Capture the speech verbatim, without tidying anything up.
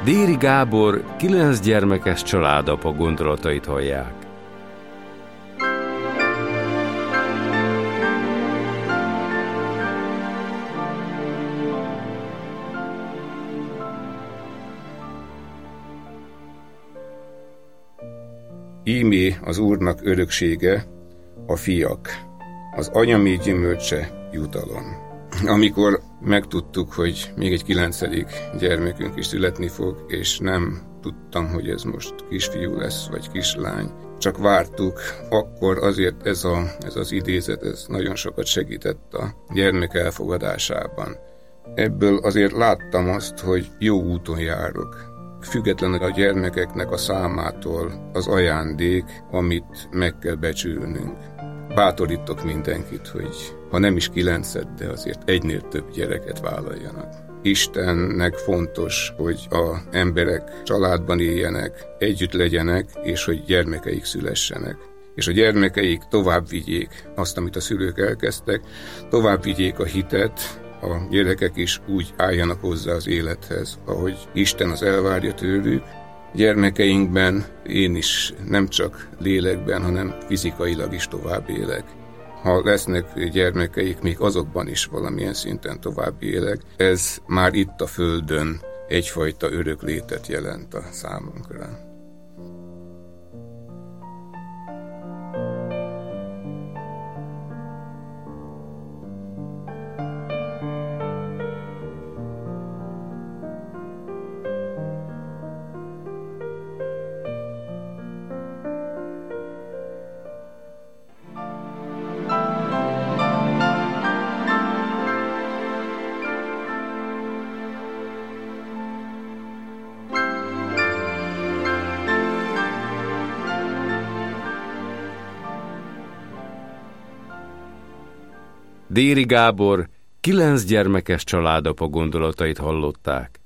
Déri Gábor kilenc gyermekes családapa gondolatait hallják. Ímé az Úrnak öröksége, a fiak, az anyami gyümölcse jutalom. Amikor megtudtuk, hogy még egy kilencedik gyermekünk is születni fog, és nem tudtam, hogy ez most kisfiú lesz, vagy kislány, csak vártuk, akkor azért ez, a, ez az idézet, ez nagyon sokat segített a gyermek elfogadásában. Ebből azért láttam azt, hogy jó úton járok. Függetlenül a gyermekeknek a számától az ajándék, amit meg kell becsülnünk. Bátorítok mindenkit, hogy ha nem is kilencet, de azért egynél több gyereket vállaljanak. Istennek fontos, hogy az emberek családban éljenek, együtt legyenek, és hogy gyermekeik szülessenek. És a gyermekeik tovább vigyék azt, amit a szülők elkezdtek, tovább vigyék a hitet, a gyerekek is úgy álljanak hozzá az élethez, ahogy Isten az elvárja tőlük. Gyermekeinkben én is nem csak lélekben, hanem fizikailag is tovább élek. Ha lesznek gyermekeik, még azokban is valamilyen szinten tovább élek, ez már itt a földön egyfajta örök létet jelent a számunkra. Déri Gábor kilenc gyermekes családapa gondolatait hallották.